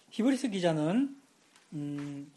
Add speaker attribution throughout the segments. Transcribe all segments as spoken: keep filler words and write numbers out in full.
Speaker 1: 히브리서 기자는 음,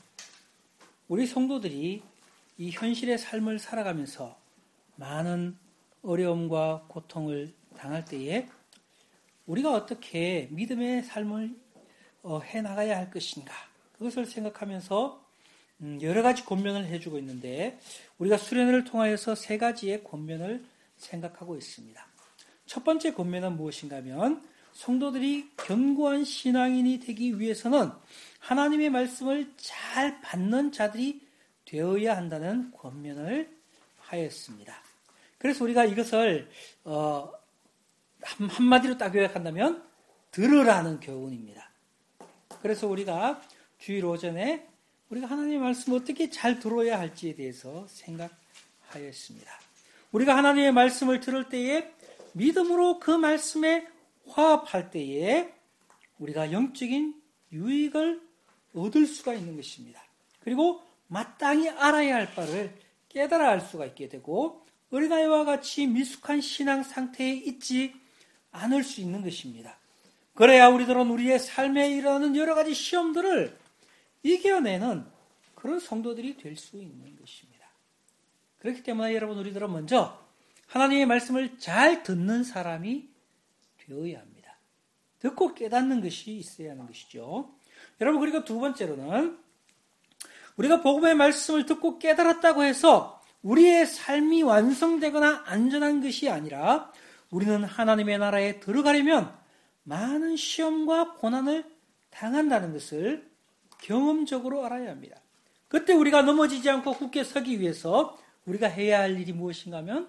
Speaker 1: 우리 성도들이 이 현실의 삶을 살아가면서 많은 어려움과 고통을 당할 때에 우리가 어떻게 믿음의 삶을 어, 해나가야 할 것인가, 그것을 생각하면서 음, 여러 가지 권면을 해주고 있는데, 우리가 수련회를 통하여서 세 가지의 권면을 생각하고 있습니다. 첫 번째 권면은 무엇인가 하면, 성도들이 견고한 신앙인이 되기 위해서는 하나님의 말씀을 잘 받는 자들이 되어야 한다는 권면을 하였습니다. 그래서 우리가 이것을 어, 한, 한마디로 딱 요약한다면 들으라는 교훈입니다. 그래서 우리가 주일 오전에 우리가 하나님의 말씀을 어떻게 잘 들어야 할지에 대해서 생각하였습니다. 우리가 하나님의 말씀을 들을 때에 믿음으로 그 말씀에 화합할 때에 우리가 영적인 유익을 얻을 수가 있는 것입니다. 그리고 마땅히 알아야 할 바를 깨달아 알 수가 있게 되고, 어린아이와 같이 미숙한 신앙 상태에 있지 않을 수 있는 것입니다. 그래야 우리들은 우리의 삶에 일어나는 여러 가지 시험들을 이겨내는 그런 성도들이 될 수 있는 것입니다. 그렇기 때문에 여러분, 우리들은 먼저 하나님의 말씀을 잘 듣는 사람이 되어야 합니다. 듣고 깨닫는 것이 있어야 하는 것이죠. 여러분, 그리고 두 번째로는 우리가 복음의 말씀을 듣고 깨달았다고 해서 우리의 삶이 완성되거나 안전한 것이 아니라, 우리는 하나님의 나라에 들어가려면 많은 시험과 고난을 당한다는 것을 경험적으로 알아야 합니다. 그때 우리가 넘어지지 않고 굳게 서기 위해서 우리가 해야 할 일이 무엇인가 하면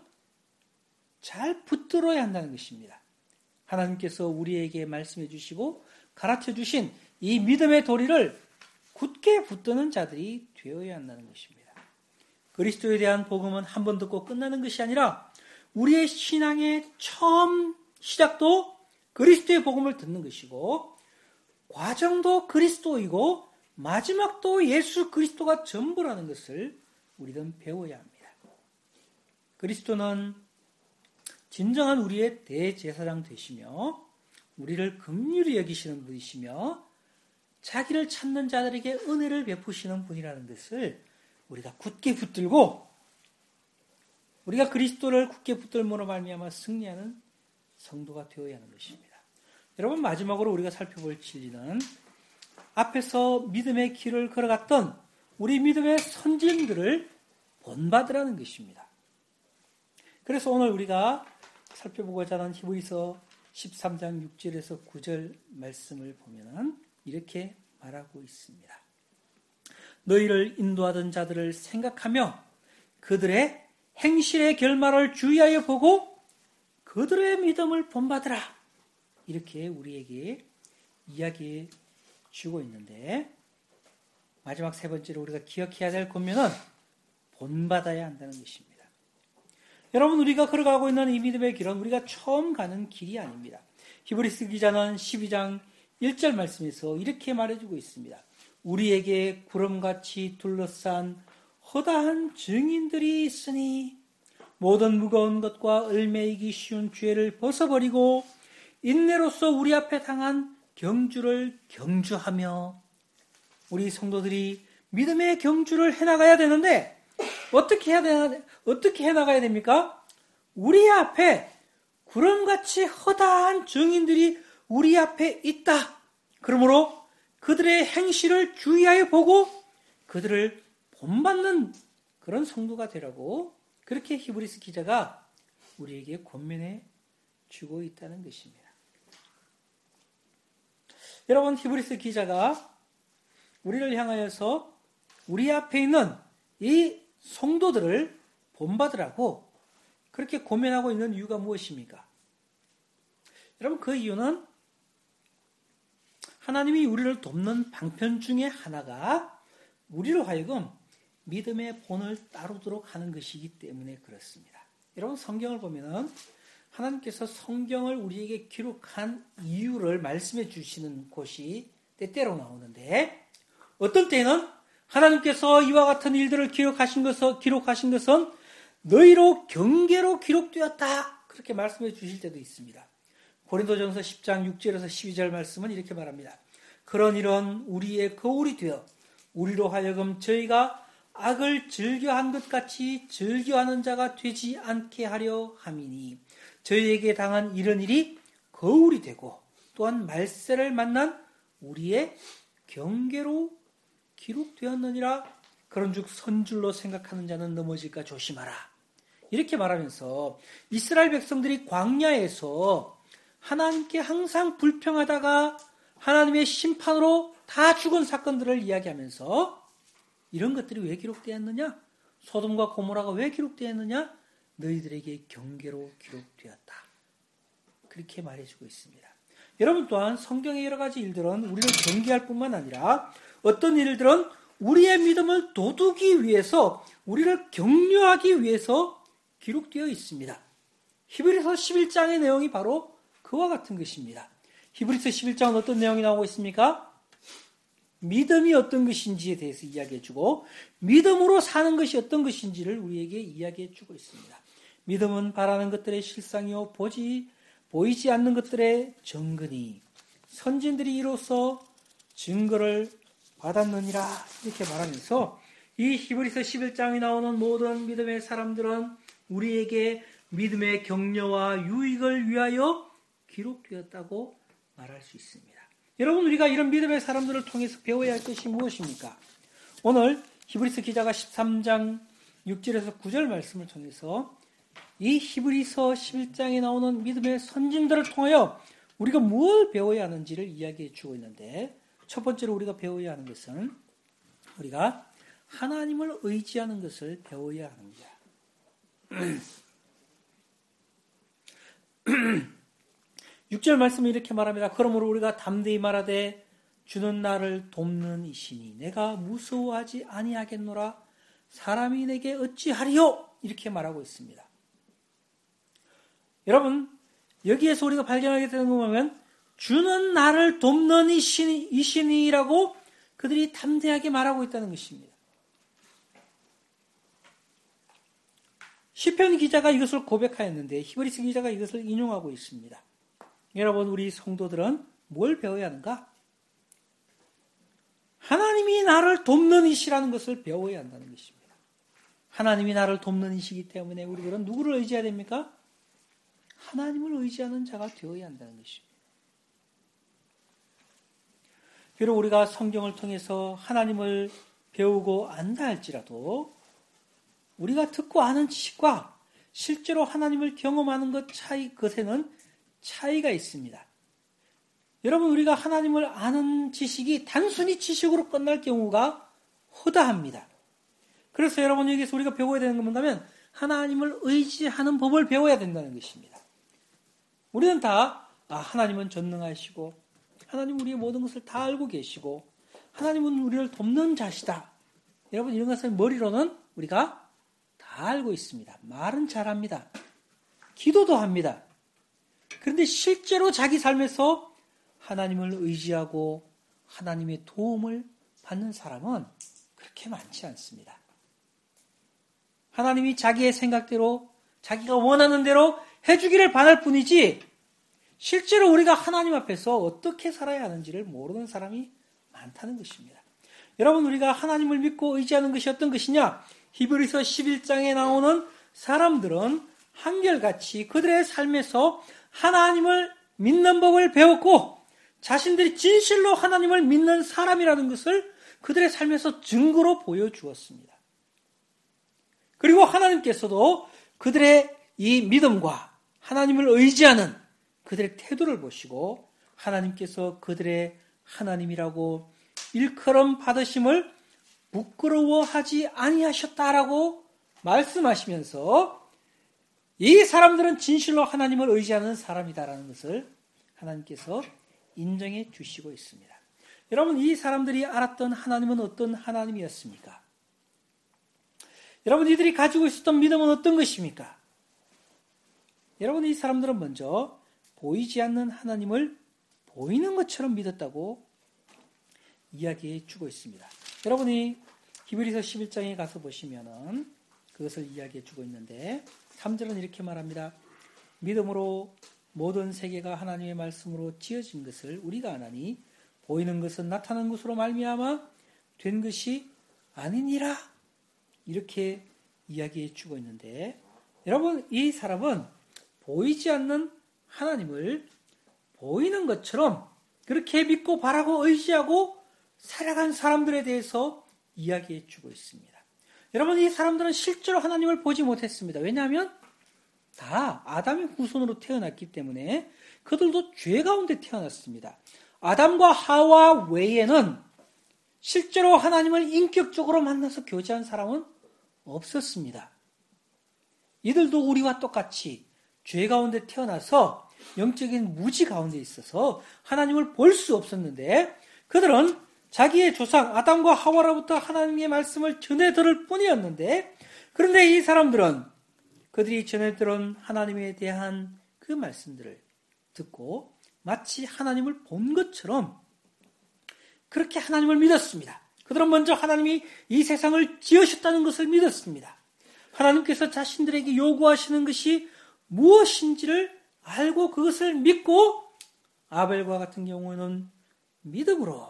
Speaker 1: 잘 붙들어야 한다는 것입니다. 하나님께서 우리에게 말씀해 주시고 가르쳐 주신 이 믿음의 도리를 굳게 붙드는 자들이 되어야 한다는 것입니다. 그리스도에 대한 복음은 한 번 듣고 끝나는 것이 아니라 우리의 신앙의 처음 시작도 그리스도의 복음을 듣는 것이고, 과정도 그리스도이고 마지막도 예수 그리스도가 전부라는 것을 우리는 배워야 합니다. 그리스도는 진정한 우리의 대제사장 되시며 우리를 긍휼히 여기시는 분이시며 자기를 찾는 자들에게 은혜를 베푸시는 분이라는 것을 우리가 굳게 붙들고, 우리가 그리스도를 굳게 붙들므로 말미암아 승리하는 성도가 되어야 하는 것입니다. 여러분, 마지막으로 우리가 살펴볼 진리는 앞에서 믿음의 길을 걸어갔던 우리 믿음의 선진들을 본받으라는 것입니다. 그래서 오늘 우리가 살펴보고자 하는 히브리서 십삼 장 육 절에서 구 절 말씀을 보면 이렇게 말하고 있습니다. 너희를 인도하던 자들을 생각하며 그들의 행실의 결말을 주의하여 보고 그들의 믿음을 본받으라. 이렇게 우리에게 이야기해 주고 있는데, 마지막 세 번째로 우리가 기억해야 될 권면은 본받아야 한다는 것입니다. 여러분, 우리가 걸어가고 있는 이 믿음의 길은 우리가 처음 가는 길이 아닙니다. 히브리서 기자는 십이 장 일 절 말씀에서 이렇게 말해주고 있습니다. 우리에게 구름같이 둘러싼 허다한 증인들이 있으니 모든 무거운 것과 얽매이기 쉬운 죄를 벗어버리고 인내로서 우리 앞에 당한 경주를 경주하며, 우리 성도들이 믿음의 경주를 해나가야 되는데 어떻게 해야 되나, 어떻게 해나가야 됩니까? 우리 앞에 구름같이 허다한 증인들이 우리 앞에 있다. 그러므로 그들의 행실을 주의하여 보고 그들을 본받는 그런 성도가 되라고, 그렇게 히브리서 기자가 우리에게 권면해 주고 있다는 것입니다. 여러분, 히브리서 기자가 우리를 향하여서 우리 앞에 있는 이 성도들을 본받으라고 그렇게 권면하고 있는 이유가 무엇입니까? 여러분, 그 이유는 하나님이 우리를 돕는 방편 중에 하나가 우리로 하여금 믿음의 본을 따르도록 하는 것이기 때문에 그렇습니다. 여러분, 성경을 보면은 하나님께서 성경을 우리에게 기록한 이유를 말씀해 주시는 곳이 때때로 나오는데, 어떤 때는 하나님께서 이와 같은 일들을 기록하신 것은, 기록하신 것은 너희로 경계로 기록되었다. 그렇게 말씀해 주실 때도 있습니다. 고린도전서 십 장 육 절에서 십이 절 말씀은 이렇게 말합니다. 그런 일은 우리의 거울이 되어 우리로 하여금 저희가 악을 즐겨한 것 같이 즐겨하는 자가 되지 않게 하려 함이니 저희에게 당한 이런 일이 거울이 되고 또한 말세를 만난 우리의 경계로 기록되었느니라. 그런즉 선줄로 생각하는 자는 넘어질까 조심하라. 이렇게 말하면서 이스라엘 백성들이 광야에서 하나님께 항상 불평하다가 하나님의 심판으로 다 죽은 사건들을 이야기하면서 이런 것들이 왜 기록되었느냐? 소돔과 고모라가 왜 기록되었느냐? 너희들에게 경계로 기록되었다. 그렇게 말해주고 있습니다. 여러분 또한 성경의 여러 가지 일들은 우리를 경계할 뿐만 아니라 어떤 일들은 우리의 믿음을 돋우기 위해서 우리를 격려하기 위해서 기록되어 있습니다. 히브리서 십일 장의 내용이 바로 그와 같은 것입니다. 히브리서 십일 장은 어떤 내용이 나오고 있습니까? 믿음이 어떤 것인지에 대해서 이야기해주고 믿음으로 사는 것이 어떤 것인지를 우리에게 이야기해주고 있습니다. 믿음은 바라는 것들의 실상이요 보지 보이지 않는 것들의 정근이 선진들이 이로써 증거를 받았느니라. 이렇게 말하면서 이 히브리서 십일 장에 나오는 모든 믿음의 사람들은 우리에게 믿음의 격려와 유익을 위하여 기록되었다고 말할 수 있습니다. 여러분, 우리가 이런 믿음의 사람들을 통해서 배워야 할 것이 무엇입니까? 오늘 히브리서 기자가 십삼 장 육 절에서 구 절 말씀을 통해서 이 히브리서 십일 장에 나오는 믿음의 선진들을 통하여 우리가 무엇을 배워야 하는지를 이야기해 주고 있는데, 첫 번째로 우리가 배워야 하는 것은 우리가 하나님을 의지하는 것을 배워야 합니다. 육 절 말씀은 이렇게 말합니다. 그러므로 우리가 담대히 말하되 주는 나를 돕는 이시니 내가 무서워하지 아니하겠노라. 사람이 내게 어찌하리요? 이렇게 말하고 있습니다. 여러분, 여기에서 우리가 발견하게 되는 거 보면 주는 나를 돕는 이시니, 이시니라고 그들이 담대하게 말하고 있다는 것입니다. 시편 기자가 이것을 고백하였는데 히브리서 기자가 이것을 인용하고 있습니다. 여러분, 우리 성도들은 뭘 배워야 하는가? 하나님이 나를 돕는 이시라는 것을 배워야 한다는 것입니다. 하나님이 나를 돕는 이시기 때문에 우리들은 누구를 의지해야 됩니까? 하나님을 의지하는 자가 되어야 한다는 것입니다. 비록 우리가 성경을 통해서 하나님을 배우고 안다 할지라도 우리가 듣고 아는 지식과 실제로 하나님을 경험하는 것 차이, 것에는 차이가 있습니다. 여러분, 우리가 하나님을 아는 지식이 단순히 지식으로 끝날 경우가 허다합니다. 그래서 여러분, 여기서 우리가 배워야 되는 건 뭔가면 하나님을 의지하는 법을 배워야 된다는 것입니다. 우리는 다 아, 하나님은 전능하시고 하나님은 우리의 모든 것을 다 알고 계시고 하나님은 우리를 돕는 자시다. 여러분, 이런 것을 머리로는 우리가 다 알고 있습니다. 말은 잘합니다. 기도도 합니다. 그런데 실제로 자기 삶에서 하나님을 의지하고 하나님의 도움을 받는 사람은 그렇게 많지 않습니다. 하나님이 자기의 생각대로 자기가 원하는 대로 해주기를 바랄 뿐이지 실제로 우리가 하나님 앞에서 어떻게 살아야 하는지를 모르는 사람이 많다는 것입니다. 여러분, 우리가 하나님을 믿고 의지하는 것이 어떤 것이냐? 히브리서 십일 장에 나오는 사람들은 한결같이 그들의 삶에서 하나님을 믿는 법을 배웠고 자신들이 진실로 하나님을 믿는 사람이라는 것을 그들의 삶에서 증거로 보여주었습니다. 그리고 하나님께서도 그들의 이 믿음과 하나님을 의지하는 그들의 태도를 보시고 하나님께서 그들의 하나님이라고 일컬음 받으심을 부끄러워하지 아니하셨다라고 말씀하시면서 이 사람들은 진실로 하나님을 의지하는 사람이다라는 것을 하나님께서 인정해 주시고 있습니다. 여러분, 이 사람들이 알았던 하나님은 어떤 하나님이었습니까? 여러분, 이들이 가지고 있었던 믿음은 어떤 것입니까? 여러분, 이 사람들은 먼저 보이지 않는 하나님을 보이는 것처럼 믿었다고 이야기해 주고 있습니다. 여러분이 히브리서 십일 장에 가서 보시면은 그것을 이야기해 주고 있는데 삼 절은 이렇게 말합니다. 믿음으로 모든 세계가 하나님의 말씀으로 지어진 것을 우리가 아나니 보이는 것은 나타난 것으로 말미암아 된 것이 아니니라. 이렇게 이야기해 주고 있는데, 여러분, 이 사람은 보이지 않는 하나님을 보이는 것처럼 그렇게 믿고 바라고 의지하고 살아간 사람들에 대해서 이야기해 주고 있습니다. 여러분, 이 사람들은 실제로 하나님을 보지 못했습니다. 왜냐하면 다 아담의 후손으로 태어났기 때문에 그들도 죄 가운데 태어났습니다. 아담과 하와 외에는 실제로 하나님을 인격적으로 만나서 교제한 사람은 없었습니다. 이들도 우리와 똑같이 죄 가운데 태어나서 영적인 무지 가운데 있어서 하나님을 볼 수 없었는데, 그들은 자기의 조상 아담과 하와로부터 하나님의 말씀을 전해 들을 뿐이었는데, 그런데 이 사람들은 그들이 전해 들은 하나님에 대한 그 말씀들을 듣고 마치 하나님을 본 것처럼 그렇게 하나님을 믿었습니다. 그들은 먼저 하나님이 이 세상을 지으셨다는 것을 믿었습니다. 하나님께서 자신들에게 요구하시는 것이 무엇인지를 알고 그것을 믿고, 아벨과 같은 경우는 믿음으로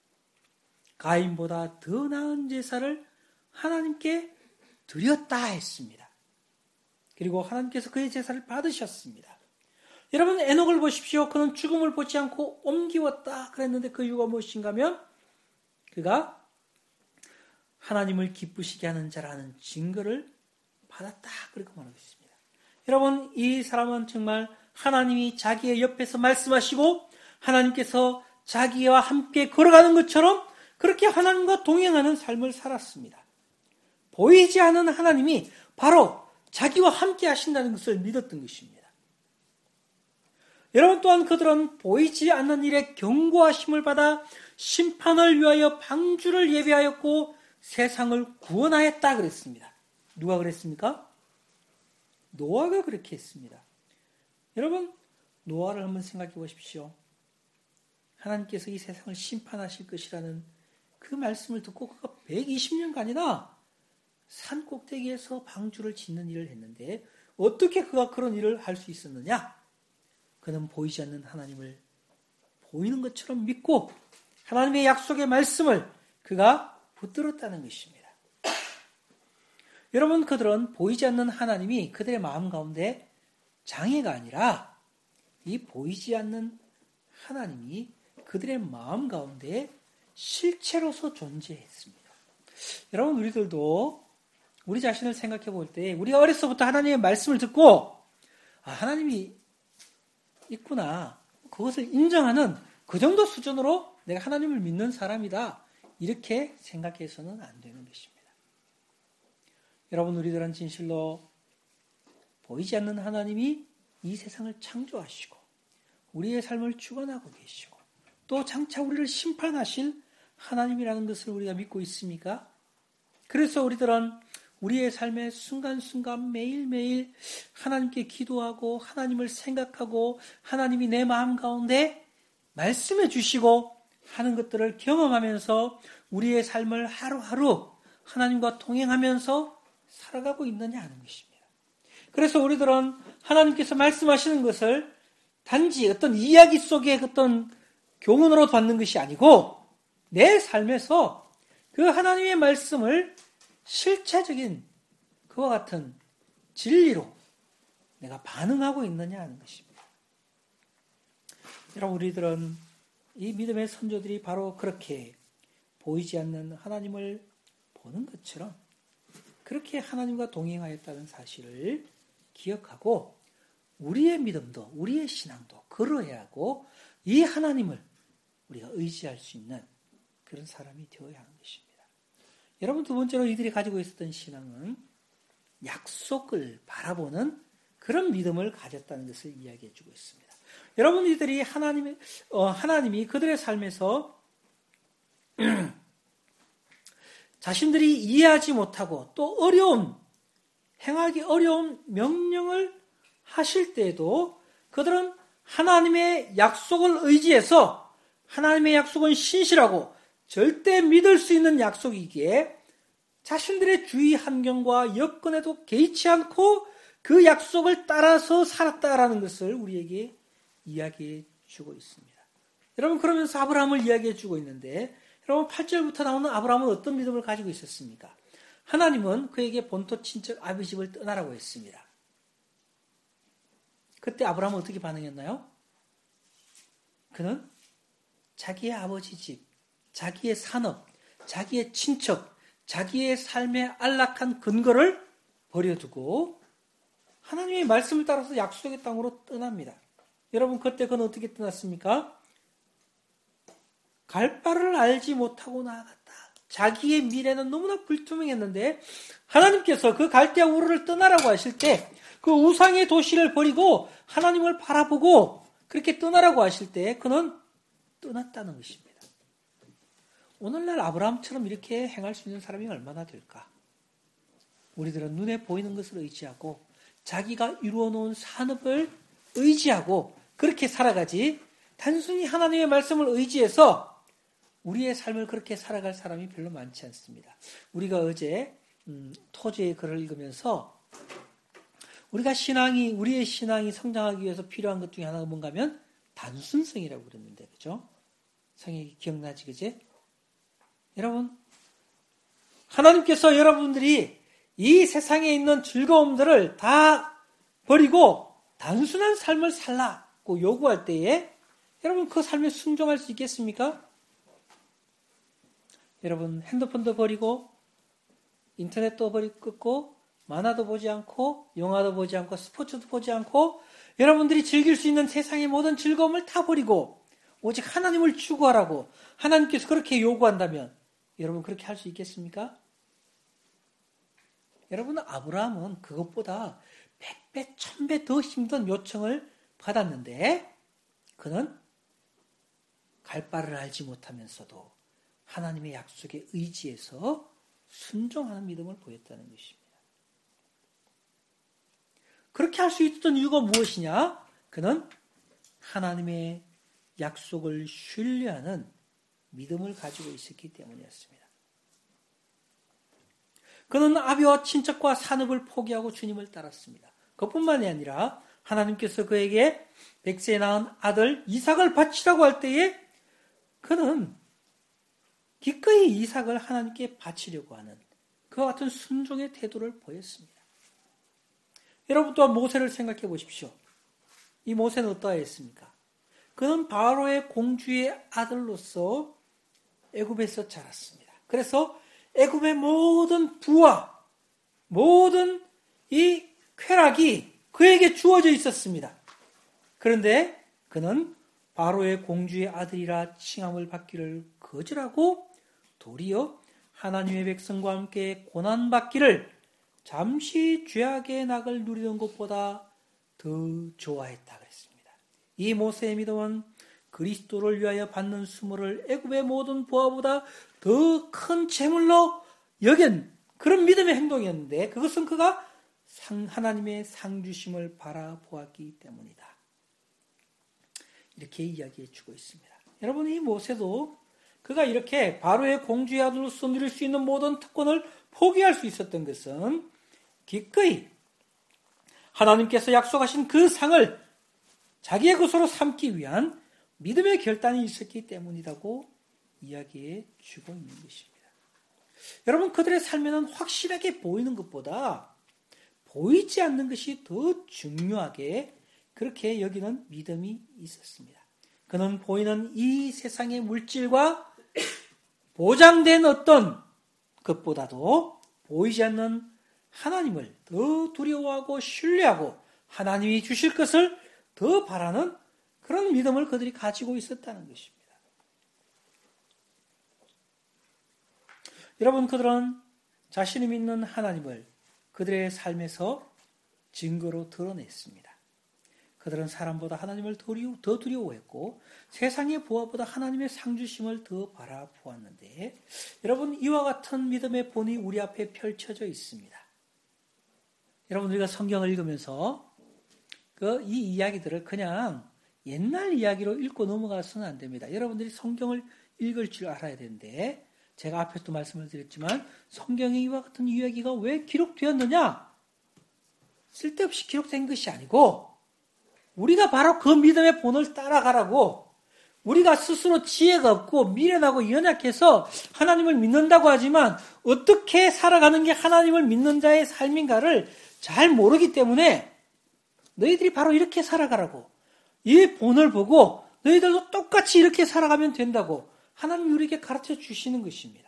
Speaker 1: 가인보다 더 나은 제사를 하나님께 드렸다 했습니다. 그리고 하나님께서 그의 제사를 받으셨습니다. 여러분, 에녹을 보십시오. 그는 죽음을 보지 않고 옮기웠다 그랬는데 그 이유가 무엇인가 하면 그가 하나님을 기쁘시게 하는 자라는 증거를 받았다 그렇게 말하고 있습니다. 여러분, 이 사람은 정말 하나님이 자기의 옆에서 말씀하시고 하나님께서 자기와 함께 걸어가는 것처럼 그렇게 하나님과 동행하는 삶을 살았습니다. 보이지 않는 하나님이 바로 자기와 함께 하신다는 것을 믿었던 것입니다. 여러분, 또한 그들은 보이지 않는 일에 경고하심을 받아 심판을 위하여 방주를 예비하였고 세상을 구원하였다 그랬습니다. 누가 그랬습니까? 노아가 그렇게 했습니다. 여러분, 노아를 한번 생각해 보십시오. 하나님께서 이 세상을 심판하실 것이라는 그 말씀을 듣고 그가 백이십 년간이나 산 꼭대기에서 방주를 짓는 일을 했는데 어떻게 그가 그런 일을 할 수 있었느냐? 그는 보이지 않는 하나님을 보이는 것처럼 믿고 하나님의 약속의 말씀을 그가 붙들었다는 것입니다. 여러분, 그들은 보이지 않는 하나님이 그들의 마음 가운데 장애가 아니라 이 보이지 않는 하나님이 그들의 마음 가운데 실체로서 존재했습니다. 여러분, 우리들도 우리 자신을 생각해 볼 때 우리가 어려서부터 하나님의 말씀을 듣고 아, 하나님이 있구나, 그것을 인정하는 그 정도 수준으로 내가 하나님을 믿는 사람이다, 이렇게 생각해서는 안 되는 것입니다. 여러분, 우리들은 진실로 보이지 않는 하나님이 이 세상을 창조하시고 우리의 삶을 주관하고 계시고 또 장차 우리를 심판하실 하나님이라는 것을 우리가 믿고 있습니까? 그래서 우리들은 우리의 삶의 순간순간 매일매일 하나님께 기도하고 하나님을 생각하고 하나님이 내 마음 가운데 말씀해 주시고 하는 것들을 경험하면서 우리의 삶을 하루하루 하나님과 동행하면서 살아가고 있느냐 하는 것입니다. 그래서 우리들은 하나님께서 말씀하시는 것을 단지 어떤 이야기 속의 어떤 교훈으로 받는 것이 아니고 내 삶에서 그 하나님의 말씀을 실체적인 그와 같은 진리로 내가 반응하고 있느냐 하는 것입니다. 여러분, 우리들은 이 믿음의 선조들이 바로 그렇게 보이지 않는 하나님을 보는 것처럼 그렇게 하나님과 동행하였다는 사실을 기억하고 우리의 믿음도 우리의 신앙도 그러해야 하고 이 하나님을 우리가 의지할 수 있는 그런 사람이 되어야 하는 것입니다. 여러분, 두 번째로 이들이 가지고 있었던 신앙은 약속을 바라보는 그런 믿음을 가졌다는 것을 이야기해 주고 있습니다. 여러분, 이들이 하나님의, 어, 하나님이 그들의 삶에서 자신들이 이해하지 못하고 또 어려운, 행하기 어려운 명령을 하실 때에도 그들은 하나님의 약속을 의지해서 하나님의 약속은 신실하고 절대 믿을 수 있는 약속이기에 자신들의 주위 환경과 여건에도 개의치 않고 그 약속을 따라서 살았다라는 것을 우리에게 이야기해 주고 있습니다. 여러분 그러면서 아브라함을 이야기해 주고 있는데 여러분 팔 절부터 나오는 아브라함은 어떤 믿음을 가지고 있었습니까? 하나님은 그에게 본토 친척 아비 집을 떠나라고 했습니다. 그때 아브라함은 어떻게 반응했나요? 그는 자기의 아버지 집, 자기의 산업, 자기의 친척, 자기의 삶의 안락한 근거를 버려두고 하나님의 말씀을 따라서 약속의 땅으로 떠납니다. 여러분 그때 그는 어떻게 떠났습니까? 갈 바를 알지 못하고 나아갔다. 자기의 미래는 너무나 불투명했는데 하나님께서 그 갈대아 우르를 떠나라고 하실 때 그 우상의 도시를 버리고 하나님을 바라보고 그렇게 떠나라고 하실 때 그는 떠났다는 것입니다. 오늘날 아브라함처럼 이렇게 행할 수 있는 사람이 얼마나 될까? 우리들은 눈에 보이는 것을 의지하고 자기가 이루어 놓은 산업을 의지하고 그렇게 살아가지 단순히 하나님의 말씀을 의지해서 우리의 삶을 그렇게 살아갈 사람이 별로 많지 않습니다. 우리가 어제 음, 토지의 글을 읽으면서 우리가 신앙이 우리의 신앙이 성장하기 위해서 필요한 것 중에 하나가 뭔가 하면 단순성이라고 그랬는데 그죠? 성경이 기억나지 그제? 여러분 하나님께서 여러분들이 이 세상에 있는 즐거움들을 다 버리고 단순한 삶을 살라고 요구할 때에 여러분 그 삶에 순종할 수 있겠습니까? 여러분 핸드폰도 버리고 인터넷도 버리고 끊고 만화도 보지 않고 영화도 보지 않고 스포츠도 보지 않고 여러분들이 즐길 수 있는 세상의 모든 즐거움을 다 버리고 오직 하나님을 추구하라고 하나님께서 그렇게 요구한다면 여러분 그렇게 할 수 있겠습니까? 여러분 아브라함은 그것보다 백 배, 천 배 더 힘든 요청을 받았는데 그는 갈 바를 알지 못하면서도 하나님의 약속에 의지해서 순종하는 믿음을 보였다는 것입니다. 그렇게 할 수 있었던 이유가 무엇이냐? 그는 하나님의 약속을 신뢰하는 믿음을 가지고 있었기 때문이었습니다. 그는 아비와 친척과 산업을 포기하고 주님을 따랐습니다. 그뿐만이 아니라 하나님께서 그에게 백세에 낳은 아들 이삭을 바치라고 할 때에 그는 기꺼이 이삭을 하나님께 바치려고 하는 그와 같은 순종의 태도를 보였습니다. 여러분 또한 모세를 생각해 보십시오. 이 모세는 어떠하였습니까? 그는 바로의 공주의 아들로서 애굽에서 자랐습니다. 그래서 애굽의 모든 부와 모든 이 쾌락이 그에게 주어져 있었습니다. 그런데 그는 바로의 공주의 아들이라 칭함을 받기를 거절하고 도리어 하나님의 백성과 함께 고난받기를 잠시 죄악의 낙을 누리는 것보다 더 좋아했다 그랬습니다. 이 모세의 믿음은 그리스도를 위하여 받는 수모를 애굽의 모든 부하보다 더 큰 재물로 여긴 그런 믿음의 행동이었는데 그것은 그가 상, 하나님의 상주심을 바라보았기 때문이다. 이렇게 이야기해 주고 있습니다. 여러분 이 모세도 그가 이렇게 바로의 공주의 아들로서 누릴 수 있는 모든 특권을 포기할 수 있었던 것은 기꺼이 하나님께서 약속하신 그 상을 자기의 것으로 삼기 위한 믿음의 결단이 있었기 때문이라고 이야기해 주고 있는 것입니다. 여러분 그들의 삶에는 확실하게 보이는 것보다 보이지 않는 것이 더 중요하게 그렇게 여기는 믿음이 있었습니다. 그는 보이는 이 세상의 물질과 보장된 어떤 것보다도 보이지 않는 하나님을 더 두려워하고 신뢰하고 하나님이 주실 것을 더 바라는 그런 믿음을 그들이 가지고 있었다는 것입니다. 여러분 그들은 자신이 믿는 하나님을 그들의 삶에서 증거로 드러냈습니다. 그들은 사람보다 하나님을 더 두려워했고 세상의 부하보다 하나님의 상주심을 더 바라보았는데 여러분 이와 같은 믿음의 본이 우리 앞에 펼쳐져 있습니다. 여러분 우리가 성경을 읽으면서 그 이 이야기들을 그냥 옛날 이야기로 읽고 넘어가서는 안 됩니다. 여러분들이 성경을 읽을 줄 알아야 되는데 제가 앞에서도 말씀을 드렸지만 성경에 이와 같은 이야기가 왜 기록되었느냐? 쓸데없이 기록된 것이 아니고 우리가 바로 그 믿음의 본을 따라가라고 우리가 스스로 지혜가 없고 미련하고 연약해서 하나님을 믿는다고 하지만 어떻게 살아가는 게 하나님을 믿는 자의 삶인가를 잘 모르기 때문에 너희들이 바로 이렇게 살아가라고, 이 본을 보고 너희들도 똑같이 이렇게 살아가면 된다고 하나님이 우리에게 가르쳐 주시는 것입니다.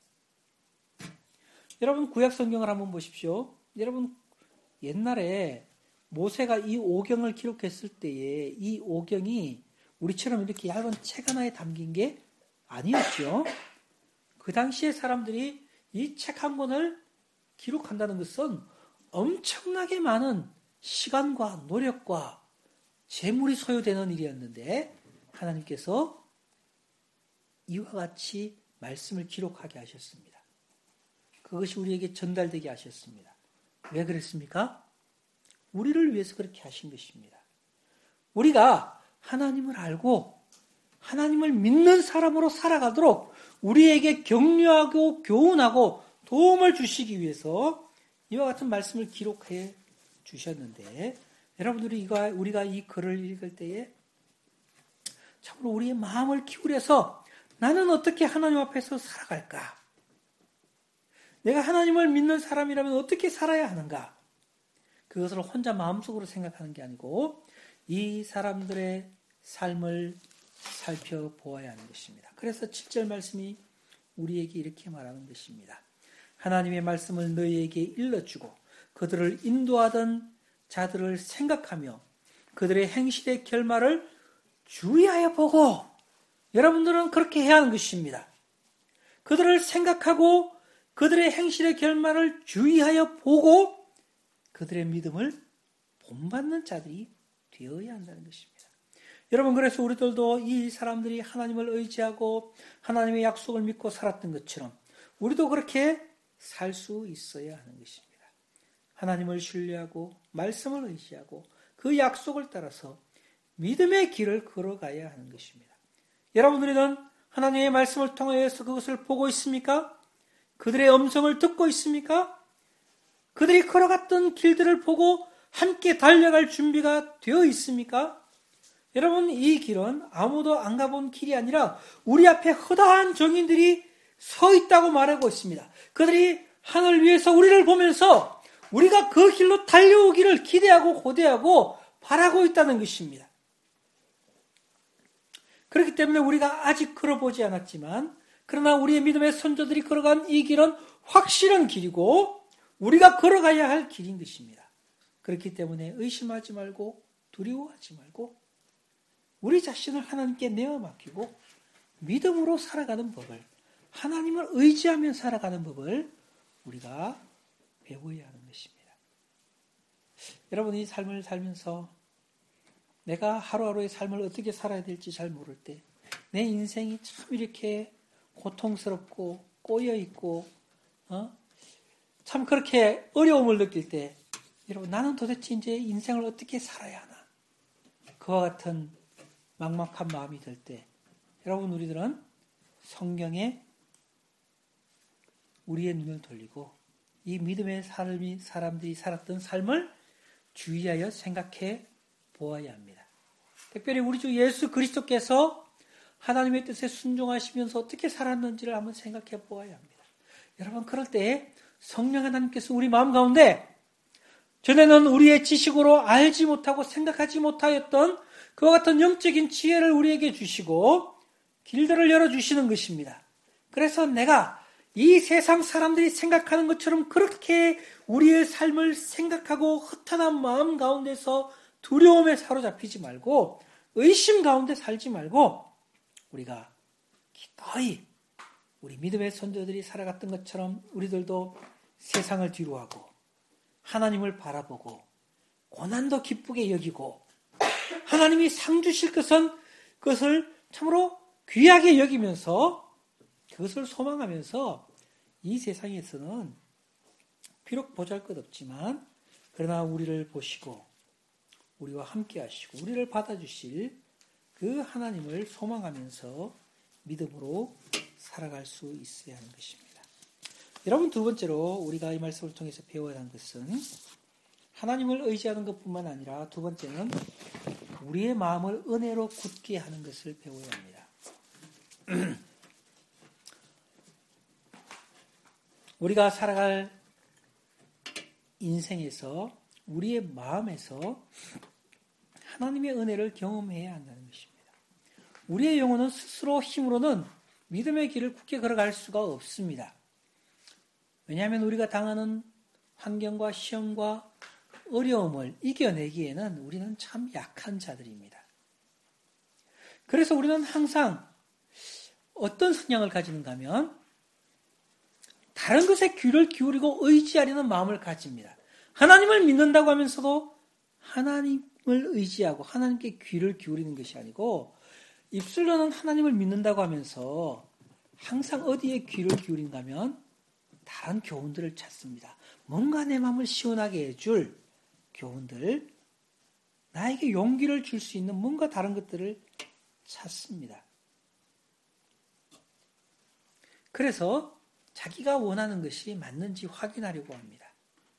Speaker 1: 여러분 구약 성경을 한번 보십시오. 여러분 옛날에 모세가 이 오경을 기록했을 때에 이 오경이 우리처럼 이렇게 얇은 책 하나에 담긴 게 아니었죠. 그 당시에 사람들이 이 책 한 권을 기록한다는 것은 엄청나게 많은 시간과 노력과 재물이 소요되는 일이었는데 하나님께서 이와 같이 말씀을 기록하게 하셨습니다. 그것이 우리에게 전달되게 하셨습니다. 왜 그랬습니까? 우리를 위해서 그렇게 하신 것입니다. 우리가 하나님을 알고 하나님을 믿는 사람으로 살아가도록 우리에게 격려하고 교훈하고 도움을 주시기 위해서 이와 같은 말씀을 기록해 주셨는데, 여러분들이 이거, 우리가 이 글을 읽을 때에 참으로 우리의 마음을 기울여서 나는 어떻게 하나님 앞에서 살아갈까? 내가 하나님을 믿는 사람이라면 어떻게 살아야 하는가? 그것을 혼자 마음속으로 생각하는 게 아니고 이 사람들의 삶을 살펴보아야 하는 것입니다. 그래서 칠 절 말씀이 우리에게 이렇게 말하는 것입니다. 하나님의 말씀을 너희에게 일러주고 그들을 인도하던 자들을 생각하며 그들의 행실의 결말을 주의하여 보고, 여러분들은 그렇게 해야 하는 것입니다. 그들을 생각하고 그들의 행실의 결말을 주의하여 보고 그들의 믿음을 본받는 자들이 되어야 한다는 것입니다. 여러분, 그래서 우리들도 이 사람들이 하나님을 의지하고 하나님의 약속을 믿고 살았던 것처럼 우리도 그렇게 살 수 있어야 하는 것입니다. 하나님을 신뢰하고 말씀을 의지하고 그 약속을 따라서 믿음의 길을 걸어가야 하는 것입니다. 여러분들은 하나님의 말씀을 통해서 그것을 보고 있습니까? 그들의 음성을 듣고 있습니까? 그들이 걸어갔던 길들을 보고 함께 달려갈 준비가 되어 있습니까? 여러분, 이 길은 아무도 안 가본 길이 아니라 우리 앞에 허다한 정인들이 서 있다고 말하고 있습니다. 그들이 하늘 위에서 우리를 보면서 우리가 그 길로 달려오기를 기대하고 고대하고 바라고 있다는 것입니다. 그렇기 때문에 우리가 아직 걸어보지 않았지만, 그러나 우리의 믿음의 선조들이 걸어간 이 길은 확실한 길이고 우리가 걸어가야 할 길인 것입니다. 그렇기 때문에 의심하지 말고 두려워하지 말고 우리 자신을 하나님께 내어 맡기고 믿음으로 살아가는 법을, 하나님을 의지하며 살아가는 법을 우리가 배워야 하는 것입니다. 여러분이 삶을 살면서 내가 하루하루의 삶을 어떻게 살아야 될지 잘 모를 때, 내 인생이 참 이렇게 고통스럽고 꼬여있고 어? 참 그렇게 어려움을 느낄 때, 여러분, 나는 도대체 이제 인생을 어떻게 살아야 하나, 그와 같은 막막한 마음이 들 때, 여러분, 우리들은 성경에 우리의 눈을 돌리고 이 믿음의 삶이, 사람들이 살았던 삶을 주의하여 생각해 보아야 합니다. 특별히 우리 주 예수 그리스도께서 하나님의 뜻에 순종하시면서 어떻게 살았는지를 한번 생각해 보아야 합니다. 여러분, 그럴 때 성령 하나님께서 우리 마음 가운데 전에는 우리의 지식으로 알지 못하고 생각하지 못하였던 그와 같은 영적인 지혜를 우리에게 주시고 길들을 열어주시는 것입니다. 그래서 내가 이 세상 사람들이 생각하는 것처럼 그렇게 우리의 삶을 생각하고 허탄한 마음 가운데서 두려움에 사로잡히지 말고 의심 가운데 살지 말고 우리가 기꺼이 우리 믿음의 선조들이 살아갔던 것처럼 우리들도 세상을 뒤로하고 하나님을 바라보고 고난도 기쁘게 여기고 하나님이 상 주실 것은 그것을 참으로 귀하게 여기면서 그것을 소망하면서 이 세상에서는 비록 보잘것없지만 그러나 우리를 보시고 우리와 함께 하시고 우리를 받아주실 그 하나님을 소망하면서 믿음으로 살아갈 수 있어야 하는 것입니다. 여러분, 두 번째로 우리가 이 말씀을 통해서 배워야 하는 것은 하나님을 의지하는 것뿐만 아니라 두 번째는 우리의 마음을 은혜로 굳게 하는 것을 배워야 합니다. 우리가 살아갈 인생에서 우리의 마음에서 하나님의 은혜를 경험해야 한다는 것입니다. 우리의 영혼은 스스로 힘으로는 믿음의 길을 굳게 걸어갈 수가 없습니다. 왜냐하면 우리가 당하는 환경과 시험과 어려움을 이겨내기에는 우리는 참 약한 자들입니다. 그래서 우리는 항상 어떤 성향을 가지는가 하면 다른 것에 귀를 기울이고 의지하려는 마음을 가집니다. 하나님을 믿는다고 하면서도 하나님을 의지하고 하나님께 귀를 기울이는 것이 아니고 입술로는 하나님을 믿는다고 하면서 항상 어디에 귀를 기울인가 하면 다른 교훈들을 찾습니다. 뭔가 내 마음을 시원하게 해줄 교훈들, 나에게 용기를 줄 수 있는 뭔가 다른 것들을 찾습니다. 그래서 자기가 원하는 것이 맞는지 확인하려고 합니다.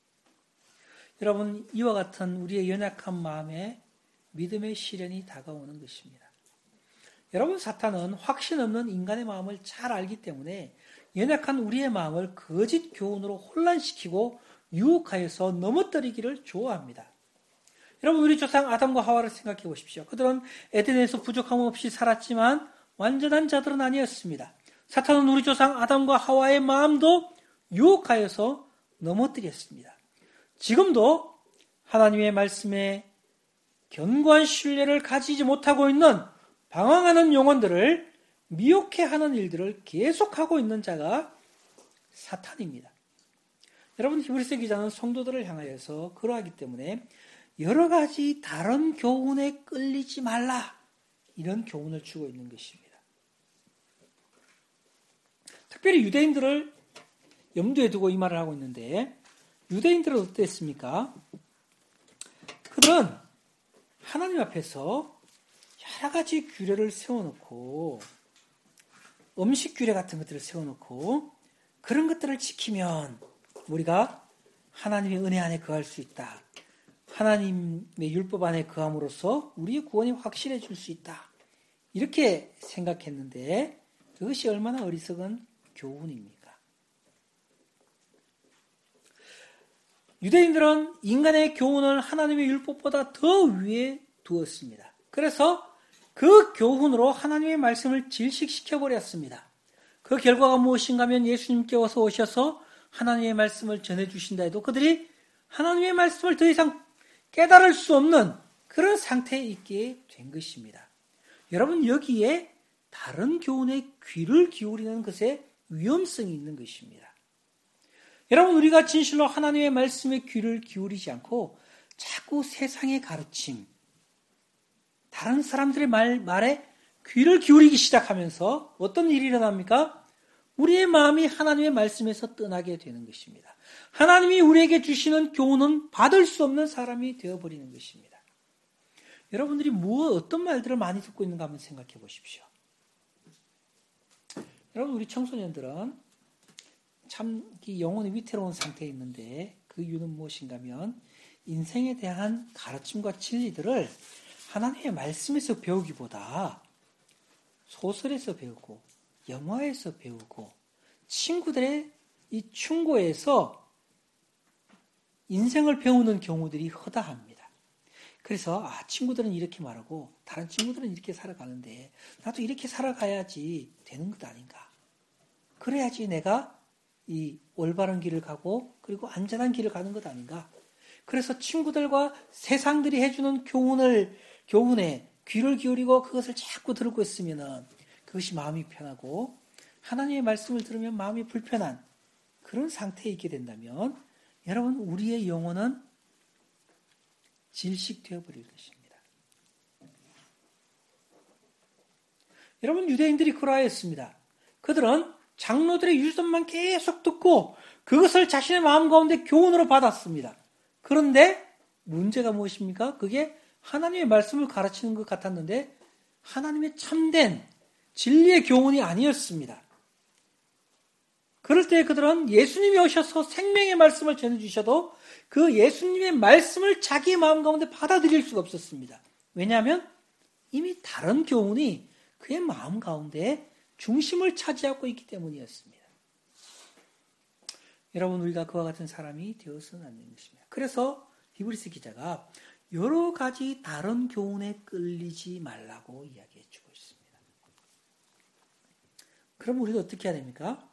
Speaker 1: 여러분, 이와 같은 우리의 연약한 마음에 믿음의 시련이 다가오는 것입니다. 여러분, 사탄은 확신 없는 인간의 마음을 잘 알기 때문에 연약한 우리의 마음을 거짓 교훈으로 혼란시키고 유혹하여서 넘어뜨리기를 좋아합니다. 여러분, 우리 조상 아담과 하와를 생각해 보십시오. 그들은 에덴에서 부족함 없이 살았지만 완전한 자들은 아니었습니다. 사탄은 우리 조상 아담과 하와의 마음도 유혹하여서 넘어뜨렸습니다. 지금도 하나님의 말씀에 견고한 신뢰를 가지지 못하고 있는 방황하는 영혼들을 미혹해하는 일들을 계속하고 있는 자가 사탄입니다. 여러분, 히브리서 기자는 성도들을 향하여서 그러하기 때문에 여러 가지 다른 교훈에 끌리지 말라, 이런 교훈을 주고 있는 것입니다. 특별히 유대인들을 염두에 두고 이 말을 하고 있는데, 유대인들은 어땠습니까? 그들은 하나님 앞에서 여러 가지 규례를 세워놓고, 음식 규례 같은 것들을 세워놓고, 그런 것들을 지키면 우리가 하나님의 은혜 안에 거할 수 있다. 하나님의 율법 안에 거함으로써 우리의 구원이 확실해질 수 있다. 이렇게 생각했는데 그것이 얼마나 어리석은 교훈입니까? 유대인들은 인간의 교훈을 하나님의 율법보다 더 위에 두었습니다. 그래서 그 교훈으로 하나님의 말씀을 질식시켜버렸습니다. 그 결과가 무엇인가 하면 예수님께서 오셔서 하나님의 말씀을 전해주신다 해도 그들이 하나님의 말씀을 더 이상 깨달을 수 없는 그런 상태에 있게 된 것입니다. 여러분, 여기에 다른 교훈에 귀를 기울이는 것에 위험성이 있는 것입니다. 여러분, 우리가 진실로 하나님의 말씀에 귀를 기울이지 않고 자꾸 세상의 가르침, 다른 사람들의 말, 말에 귀를 기울이기 시작하면서 어떤 일이 일어납니까? 우리의 마음이 하나님의 말씀에서 떠나게 되는 것입니다. 하나님이 우리에게 주시는 교훈은 받을 수 없는 사람이 되어버리는 것입니다. 여러분들이 무엇, 어떤 말들을 많이 듣고 있는가 한번 생각해 보십시오. 여러분, 우리 청소년들은 참 영혼이 위태로운 상태에 있는데 그 이유는 무엇인가 하면 인생에 대한 가르침과 진리들을 하나님의 말씀에서 배우기보다 소설에서 배우고 영화에서 배우고 친구들의 이 충고에서 인생을 배우는 경우들이 허다합니다. 그래서 아, 친구들은 이렇게 말하고 다른 친구들은 이렇게 살아가는데 나도 이렇게 살아가야지 되는 것 아닌가. 그래야지 내가 이 올바른 길을 가고 그리고 안전한 길을 가는 것 아닌가. 그래서 친구들과 세상들이 해주는 교훈을 교훈에 귀를 기울이고 그것을 자꾸 들고 있으면은 그것이 마음이 편하고 하나님의 말씀을 들으면 마음이 불편한 그런 상태에 있게 된다면 여러분, 우리의 영혼은 질식되어 버릴 것입니다. 여러분, 유대인들이 그러하였습니다. 그들은 장로들의 유전만 계속 듣고 그것을 자신의 마음 가운데 교훈으로 받았습니다. 그런데 문제가 무엇입니까? 그게 하나님의 말씀을 가르치는 것 같았는데 하나님의 참된 진리의 교훈이 아니었습니다. 그럴 때 그들은 예수님이 오셔서 생명의 말씀을 전해주셔도 그 예수님의 말씀을 자기의 마음 가운데 받아들일 수가 없었습니다. 왜냐하면 이미 다른 교훈이 그의 마음 가운데 중심을 차지하고 있기 때문이었습니다. 여러분, 우리가 그와 같은 사람이 되어서는 안 되는 것입니다. 그래서 히브리서 기자가 여러 가지 다른 교훈에 끌리지 말라고 이야기해 주고 있습니다. 그럼 우리도 어떻게 해야 됩니까?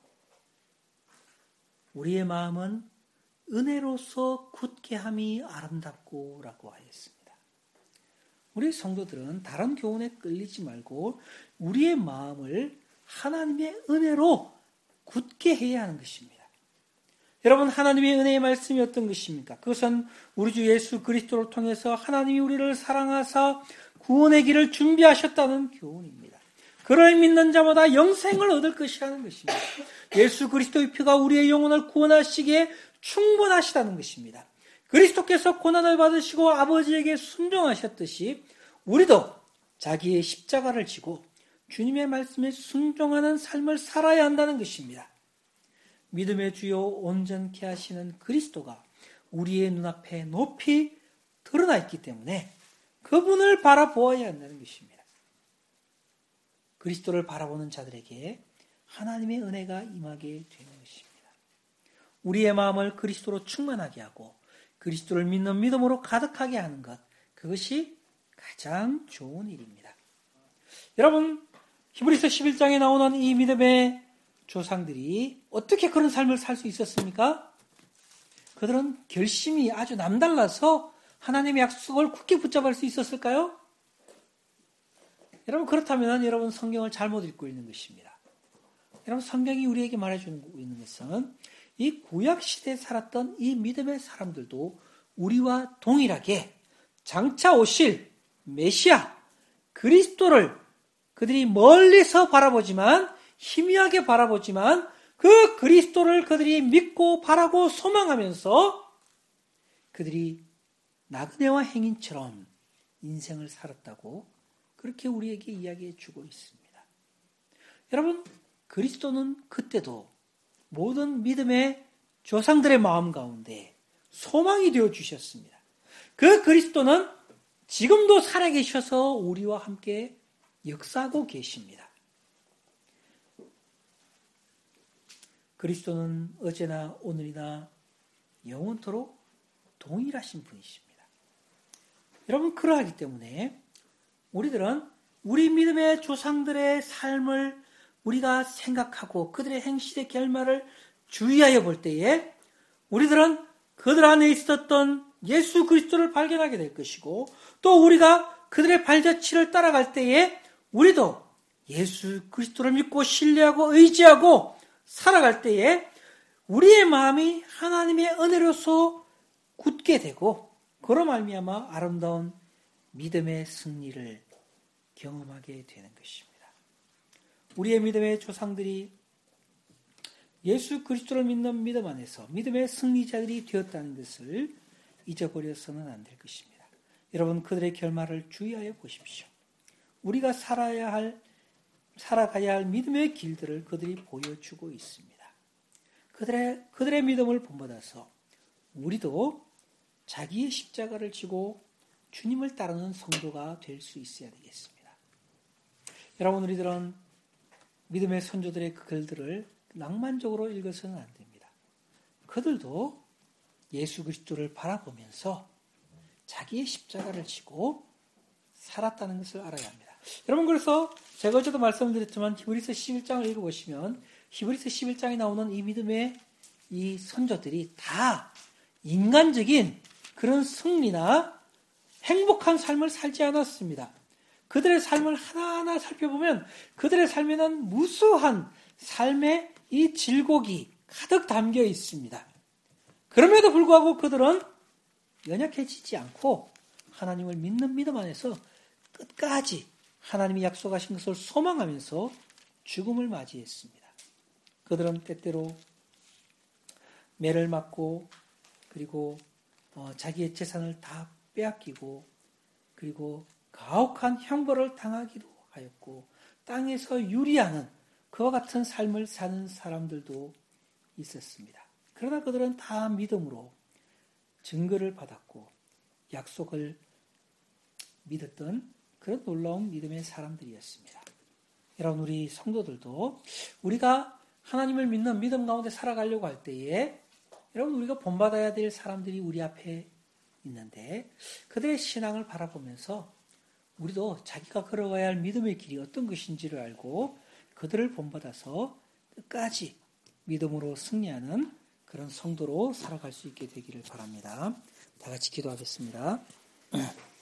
Speaker 1: 우리의 마음은 은혜로서 굳게 함이 아름답고 라고 하였습니다. 우리 성도들은 다른 교훈에 끌리지 말고 우리의 마음을 하나님의 은혜로 굳게 해야 하는 것입니다. 여러분, 하나님의 은혜의 말씀이 어떤 것입니까? 그것은 우리 주 예수 그리스도를 통해서 하나님이 우리를 사랑하사 구원의 길을 준비하셨다는 교훈입니다. 그를 믿는 자마다 영생을 얻을 것이라는 것입니다. 예수 그리스도의 피가 우리의 영혼을 구원하시기에 충분하시다는 것입니다. 그리스도께서 고난을 받으시고 아버지에게 순종하셨듯이 우리도 자기의 십자가를 지고 주님의 말씀에 순종하는 삶을 살아야 한다는 것입니다. 믿음의 주요 온전케 하시는 그리스도가 우리의 눈앞에 높이 드러나 있기 때문에 그분을 바라보아야 한다는 것입니다. 그리스도를 바라보는 자들에게 하나님의 은혜가 임하게 되는 것입니다. 우리의 마음을 그리스도로 충만하게 하고 그리스도를 믿는 믿음으로 가득하게 하는 것, 그것이 가장 좋은 일입니다. 여러분, 히브리서 십일 장에 나오는 이 믿음의 조상들이 어떻게 그런 삶을 살 수 있었습니까? 그들은 결심이 아주 남달라서 하나님의 약속을 굳게 붙잡을 수 있었을까요? 여러분, 그렇다면 여러분 성경을 잘못 읽고 있는 것입니다. 여러분, 성경이 우리에게 말해주고 있는 것은 이 구약시대에 살았던 이 믿음의 사람들도 우리와 동일하게 장차 오실 메시아 그리스도를 그들이 멀리서 바라보지만, 희미하게 바라보지만 그 그리스도를 그들이 믿고 바라고 소망하면서 그들이 나그네와 행인처럼 인생을 살았다고 그렇게 우리에게 이야기해 주고 있습니다. 여러분, 그리스도는 그때도 모든 믿음의 조상들의 마음 가운데 소망이 되어 주셨습니다. 그 그리스도는 지금도 살아계셔서 우리와 함께 역사하고 계십니다. 그리스도는 어제나 오늘이나 영원토록 동일하신 분이십니다. 여러분, 그러하기 때문에 우리들은 우리 믿음의 조상들의 삶을 우리가 생각하고 그들의 행실의 결말을 주의하여 볼 때에 우리들은 그들 안에 있었던 예수 그리스도를 발견하게 될 것이고, 또 우리가 그들의 발자취를 따라갈 때에 우리도 예수 그리스도를 믿고 신뢰하고 의지하고 살아갈 때에 우리의 마음이 하나님의 은혜로서 굳게 되고, 그로 말미암아 아름다운 믿음의 승리를 경험하게 되는 것입니다. 우리의 믿음의 조상들이 예수 그리스도를 믿는 믿음 안에서 믿음의 승리자들이 되었다는 것을 잊어버려서는 안 될 것입니다. 여러분, 그들의 결말을 주의하여 보십시오. 우리가 살아야 할, 살아가야 할 믿음의 길들을 그들이 보여주고 있습니다. 그들의, 그들의 믿음을 본받아서 우리도 자기의 십자가를 지고 주님을 따르는 성도가 될 수 있어야 되겠습니다. 여러분, 우리들은 믿음의 선조들의 그 글들을 낭만적으로 읽어서는 안 됩니다. 그들도 예수 그리스도를 바라보면서 자기의 십자가를 지고 살았다는 것을 알아야 합니다. 여러분, 그래서 제가 어제도 말씀드렸지만 히브리서 십일 장을 읽어보시면 히브리서 십일 장에 나오는 이 믿음의 이 선조들이 다 인간적인 그런 승리나 행복한 삶을 살지 않았습니다. 그들의 삶을 하나하나 살펴보면 그들의 삶에는 무수한 삶의 이 질곡이 가득 담겨 있습니다. 그럼에도 불구하고 그들은 연약해지지 않고 하나님을 믿는 믿음 안에서 끝까지 하나님이 약속하신 것을 소망하면서 죽음을 맞이했습니다. 그들은 때때로 매를 맞고 그리고 어, 자기의 재산을 다 빼앗기고 그리고 가혹한 형벌을 당하기도 하였고 땅에서 유리하는 그와 같은 삶을 사는 사람들도 있었습니다. 그러나 그들은 다 믿음으로 증거를 받았고 약속을 믿었던 그런 놀라운 믿음의 사람들이었습니다. 여러분, 우리 성도들도 우리가 하나님을 믿는 믿음 가운데 살아가려고 할 때에 여러분, 우리가 본받아야 될 사람들이 우리 앞에 있는데 그들의 신앙을 바라보면서 우리도 자기가 걸어가야 할 믿음의 길이 어떤 것인지를 알고 그들을 본받아서 끝까지 믿음으로 승리하는 그런 성도로 살아갈 수 있게 되기를 바랍니다. 다 같이 기도하겠습니다.